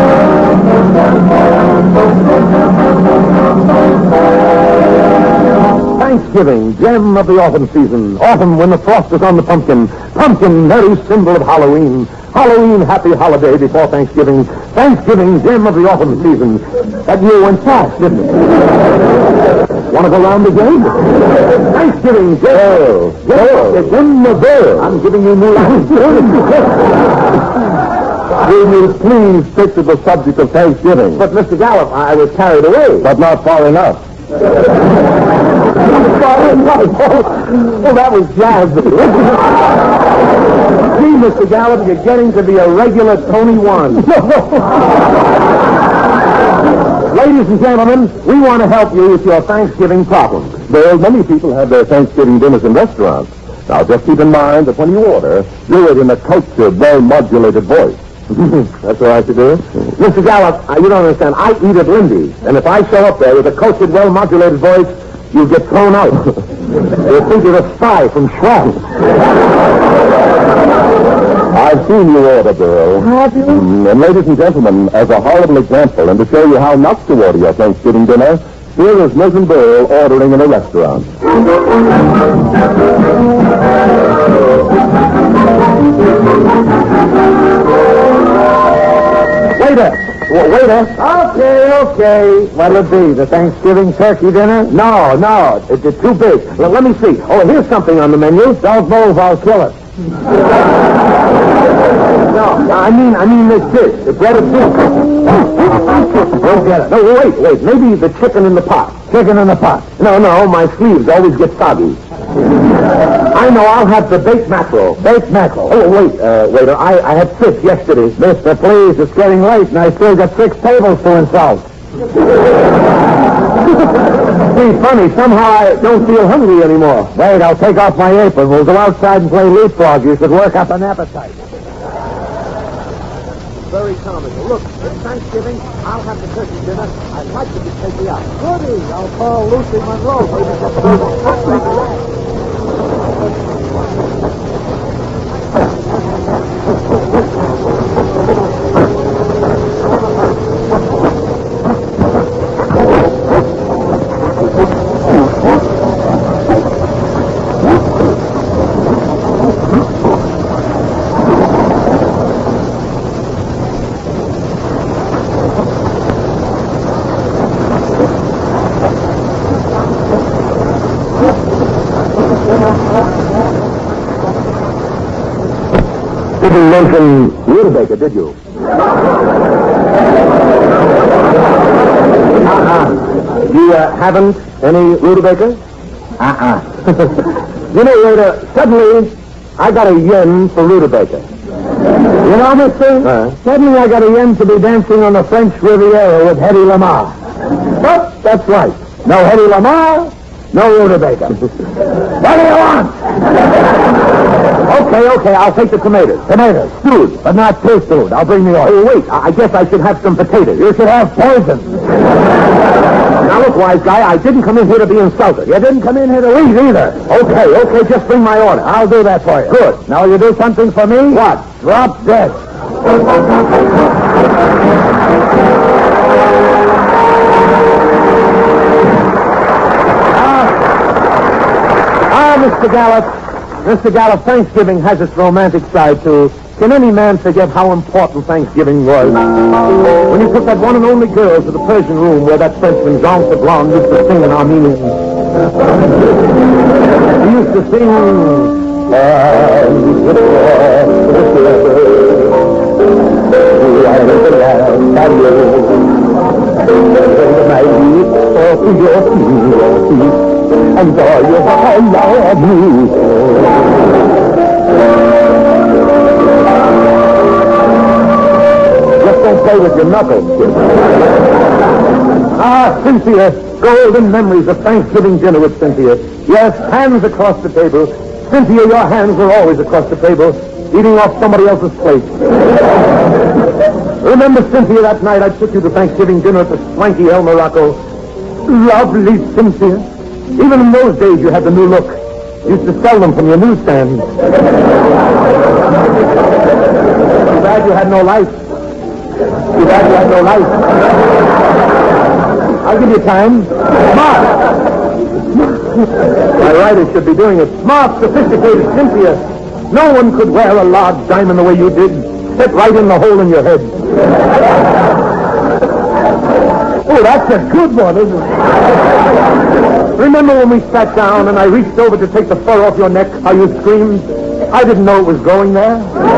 Thanksgiving, gem of the autumn season. Autumn when the frost is on the pumpkin. Pumpkin, very symbol of Halloween. Halloween, happy holiday before Thanksgiving. Thanksgiving, gem of the autumn season. That year went fast, didn't it? Want to go round again? Thanksgiving, gem of the I'm giving you new life. Will you please stick to the subject of Thanksgiving? But, Mr. Gallup, I was carried away. But not far enough. Well, that was jazz. Gee, Mr. Gallup, you're getting to be a regular Tony One. Ladies and gentlemen, we want to help you with your Thanksgiving problem. Well, many people have their Thanksgiving dinners in restaurants. Now, just keep in mind that when you order, do it in a cultured, well-modulated voice. That's what I should do? Mr. Gallup, you don't understand. I eat at Lindy's, and if I show up there with a cultured, well-modulated voice, you'll get thrown out. They'll think you're a spy from Schwab. I've seen you order, girl. Have you? And ladies and gentlemen, as a horrible example, and to show you how not to order your Thanksgiving dinner, here is Milton Berle ordering in a restaurant. Waiter. Okay. What'll it be, the Thanksgiving turkey dinner? No, it's too big. Let me see. Oh, here's something on the menu. Don't move, I'll kill it. No, I mean this dish, the breaded soup. Don't get it. No, wait. Maybe the chicken in the pot. Chicken in the pot. No, my sleeves always get soggy. I know, I'll have the baked mackerel. Baked mackerel. Oh, wait, waiter, I had fish yesterday. Mister, please, it's getting late, and I still got 6 tables to insult. See, funny, somehow I don't feel hungry anymore. Wait, I'll take off my apron. We'll go outside and play leapfrog. You should work up an appetite. Very comical. Look, it's Thanksgiving. I'll have the turkey dinner. I'd like you to take me out. Goody, I'll call Lucy Monroe. Maybe get the didn't mention Rutabaga, did you? You haven't any Rutabaga? You know, waiter, suddenly I got a yen for Rutabaga. You know, mister? Suddenly I got a yen to be dancing on the French Riviera with Hedy Lamarr. But that's right. No Hedy Lamarr, no Rutabaga. What do you want? Okay, I'll take the tomatoes. Tomatoes, stewed, but not too stewed. I'll bring the oil. Oh, wait, I guess I should have some potatoes. You should have poison. Now, look, wise guy, I didn't come in here to be insulted. You didn't come in here to eat either. Okay, just bring my order. I'll do that for you. Good. Now, you do something for me? What? Drop dead. Mr. Gallup, Thanksgiving has its romantic side, too. Can any man forget how important Thanksgiving was? When you took that one and only girl to the Persian room where that Frenchman, Jean Sablon, used to sing in Armenian. He used to sing... And all you love me. Just don't play with your knuckles, kid. Cynthia, golden memories of Thanksgiving dinner with Cynthia. Yes, hands across the table. Cynthia, your hands were always across the table, eating off somebody else's plate. Remember, Cynthia, that night I took you to Thanksgiving dinner at the swanky El Morocco. Lovely, Cynthia. Even in those days, you had the new look. You used to sell them from your newsstand. Too bad you had no life. I'll give you time. Smart. By right, it should be doing it. Smart, sophisticated Cynthia. No one could wear a large diamond the way you did. Fit right in the hole in your head. Oh, that's a good one, isn't it? Remember when we sat down and I reached over to take the fur off your neck, how you screamed? I didn't know it was going there.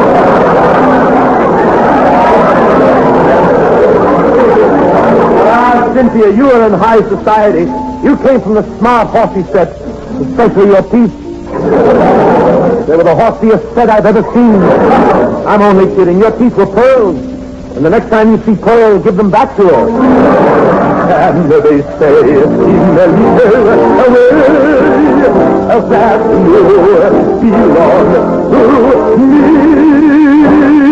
Cynthia, you are in high society. You came from the smart horsey set, especially your teeth. They were the horsiest set I've ever seen. I'm only kidding. Your teeth were pearls. And the next time you see pearl, give them back to her. And they say, in a little away, that you belong to me.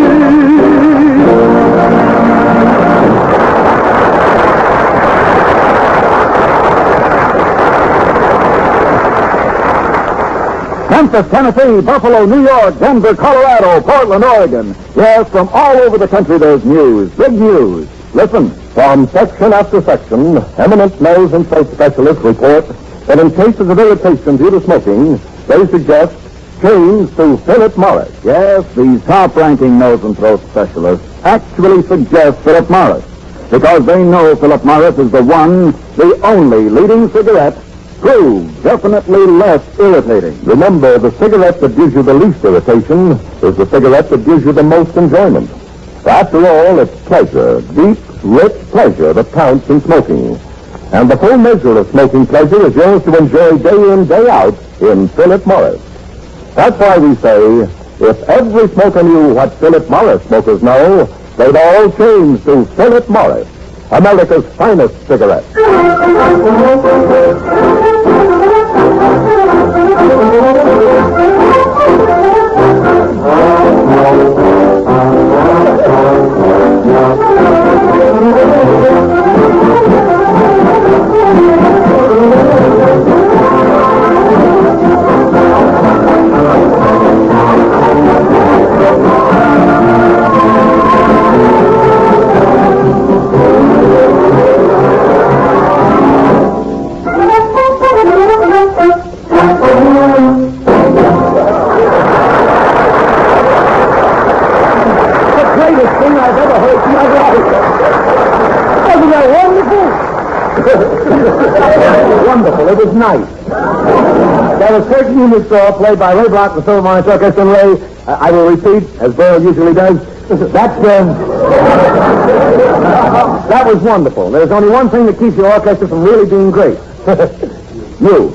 Memphis, Tennessee, Buffalo, New York, Denver, Colorado, Portland, Oregon. Yes, from all over the country there's news, big news. Listen, from section after section, eminent nose and throat specialists report that in cases of irritation due to smoking, they suggest change to Philip Morris. Yes, these top-ranking nose and throat specialists actually suggest Philip Morris because they know Philip Morris is the one, the only leading cigarette proved definitely less irritating. Remember, the cigarette that gives you the least irritation is the cigarette that gives you the most enjoyment. After all, it's pleasure, deep, rich pleasure that counts in smoking. And the full measure of smoking pleasure is yours to enjoy day in, day out in Philip Morris. That's why we say, if every smoker knew what Philip Morris smokers know, they'd all change to Philip Morris, America's finest cigarette. Wonderful. It was nice. That was 13 Unit Saw, played by Ray Block, the Philharmonic Orchestra, and Ray, I will repeat, as Burl usually does, that was wonderful. There's only one thing that keeps your orchestra from really being great. You.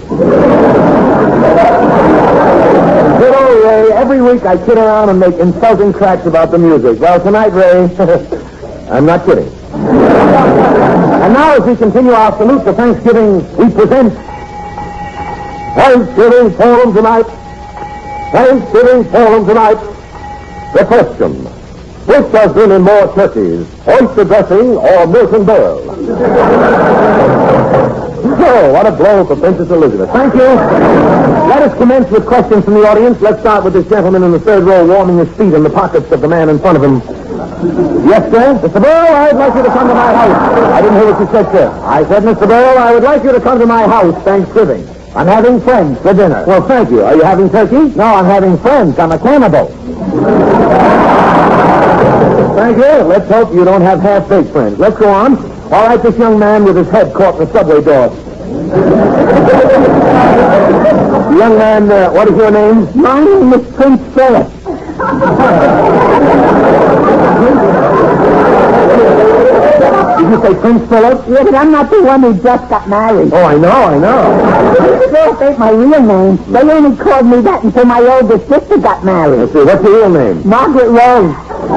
Good old Ray, every week I kid around and make insulting cracks about the music. Well, tonight, Ray, I'm not kidding. And now, as we continue our salute to Thanksgiving, we present Thanksgiving Forum tonight. Thanksgiving Forum tonight. The question, which has been in more turkeys, oyster dressing or milk and barrel? So, what a blow for Princess Elizabeth. Thank you. Let us commence with questions from the audience. Let's start with this gentleman in the third row warming his feet in the pockets of the man in front of him. Yes, sir? Mr. Burl, I'd like you to come to my house. I didn't hear what you said, sir. I said, Mr. Burl, I would like you to come to my house Thanksgiving. I'm having friends for dinner. Well, thank you. Are you having turkey? No, I'm having friends. I'm a cannibal. Thank you. Let's hope you don't have half-baked friends. Let's go on. All right, this young man with his head caught in the subway door. Young man, what is your name? My name is Prince Philip. Did you say Prince Philip? Yeah, but I'm not the one who just got married. Oh, I know. Philip ain't my real name. They only called me that until my oldest sister got married. Let's see, what's your real name? Margaret Rose.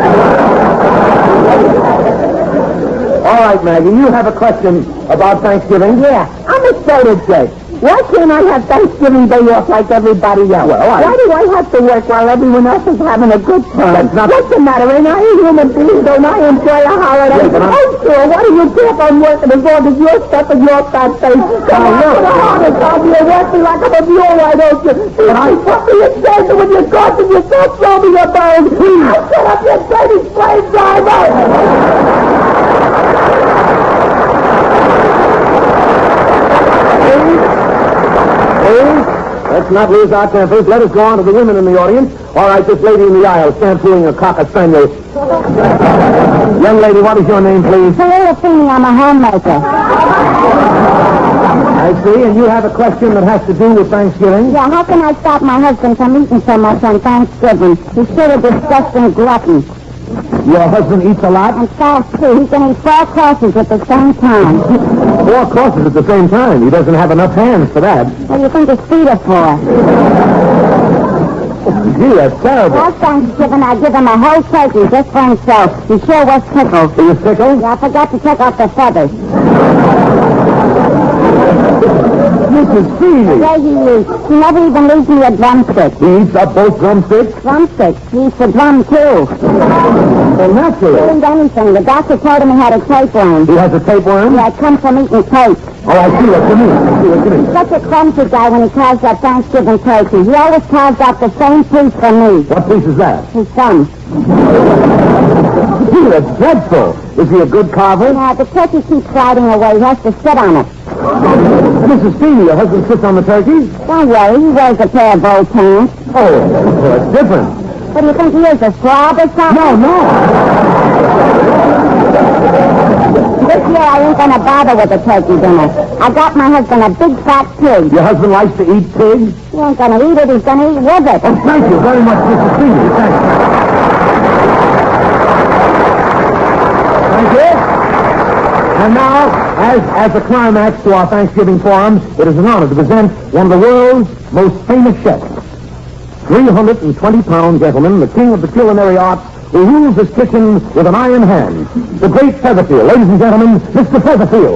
All right, Maggie, you have a question about Thanksgiving? Yeah, I'm a soda jerk. Why can't I have Thanksgiving Day off like everybody else? Well, why do I have to work while everyone else is having a good time? What's the matter? Ain't I a human being? Don't I enjoy a holiday? Yeah, oh, sure. What do you care if I'm working as long as you're stuffing your fat face? Come on, to the harness. I'll be working like I'm a mule, why don't you? But I put me in danger when you're causing yourself throw me a bone. I'll set up your dirty slave driver. Let's not lose our tempers. Let us go on to the women in the audience. All right, this lady in the aisle, shampooing a cocker spaniel. Young lady, what is your name, please? Hello, Feeney. I'm a homemaker. I see, and you have a question that has to do with Thanksgiving? Yeah, how can I stop my husband from eating so much on Thanksgiving? He's sort of disgusting glutton. Your husband eats a lot? And fast, too. He can eat 4 courses at the same time. 4 courses at the same time? He doesn't have enough hands for that. What do you think his feet are for? Gee, that's terrible. Last Thanksgiving, I give him a whole turkey just for himself. He sure was tickled. He was tickled? Yeah, I forgot to take off the feathers. Mrs. Feeney. Yeah, he eats. He never even leaves me a drumstick. He eats up both drumsticks? Drumsticks. He eats the drum, too. Well, naturally. He didn't eat anything. The doctor told him he had a tapeworm. He has a tapeworm? Yeah, it comes from eating tape. Oh, Oh, I see what you mean. Such a clumsy guy when he carves that Thanksgiving turkey. He always carves out the same piece for me. What piece is that? His thumb. Gee, that's dreadful. Is he a good carver? Yeah, the turkey keeps sliding away. He has to sit on it. Mrs. Feeney, your husband sits on the turkey? Don't worry, he wears a pair of old pants. Oh, that's different. What do you think he is, a slob or something? No. This year I ain't gonna bother with the turkey dinner. I got my husband a big fat pig. Your husband likes to eat pig? He ain't gonna eat it, he's gonna eat with it. Oh, thank you very much, Mrs. Feeney. Thank you. And now, as a climax to our Thanksgiving forums, it is an honor to present one of the world's most famous chefs. 320-pound gentleman, the king of the culinary arts, who rules his kitchen with an iron hand. The great Featherfield. Ladies and gentlemen, Mr. Featherfield.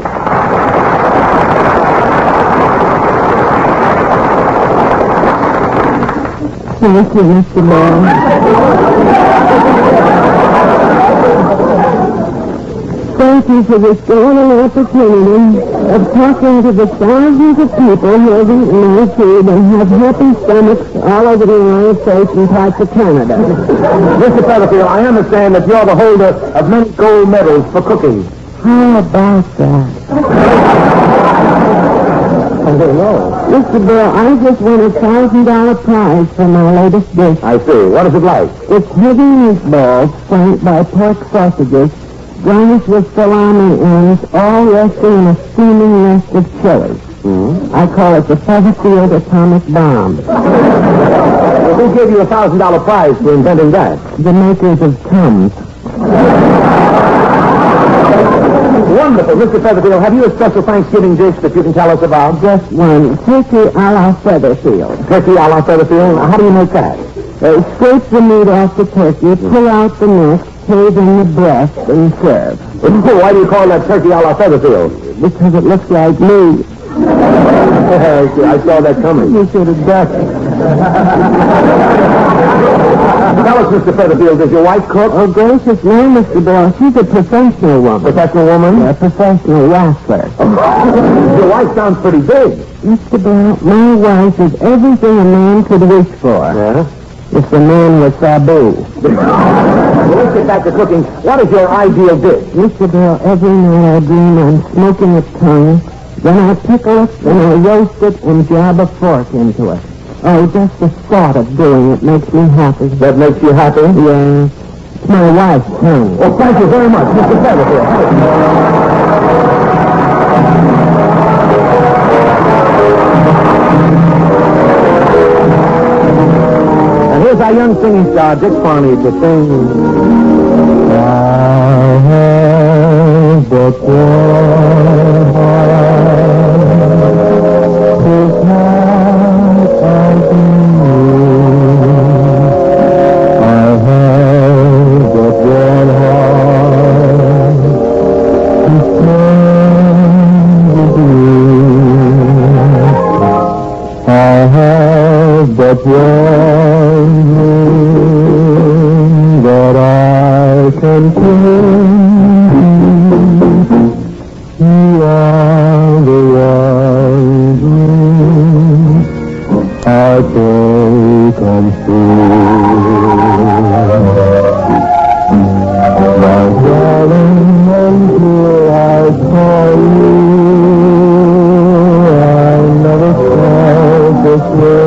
Thank you, Mr. Moore. Thank you for this golden opportunity of talking to the thousands of people who have eaten my food and have happy stomachs all over the United States and parts of Canada. Mr. Featherfield, I understand that you're the holder of many gold medals for cooking. How about that? I don't know. Mr. Bill, I just won a $1,000 prize for my latest dish. I see. What is it like? It's heavy meatballs flanked by pork sausages, garnished with salami ends, all resting in a steaming nest of chili. I call it the Featherfield Atomic Bomb. Who gave you a $1,000 prize for inventing that? The makers of Tums. Wonderful. Mr. Featherfield, have you a special Thanksgiving dish that you can tell us about? Just one. Turkey a la Featherfield. Turkey a la Featherfield? How do you make that? Scrape the meat off the turkey, pull out the neck, shave in the breast, and serve. Why do you call that turkey a la Featherfield? Because it looks like me. I saw that coming. You should have ducked. Tell us, Mr. Featherfield, does your wife cook? Oh, gracious no, Mr. Bill. She's a professional woman. Professional woman? A professional wrestler. Your wife sounds pretty big. Mr. Bill, my wife is everything a man could wish for. Yeah? If the man was Sabu. Well, let's get back to cooking. What is your ideal dish? Mr. Bill, every night I dream I'm smoking a tongue, then I pickle it, then I roast it, and jab a fork into it. Oh, just the thought of doing it makes me happy. That makes you happy? Yeah. It's my wife's tongue. Well, thank you very much, Mr. Featherfield. And here's our young singing star, Dick Farney, to sing... I have but one heart, 'tis not counting you. I have but one heart to spend with you. I have but one dream that I can cling to. You are the one dream I pray come true. My darling, until I call you, I never felt this way.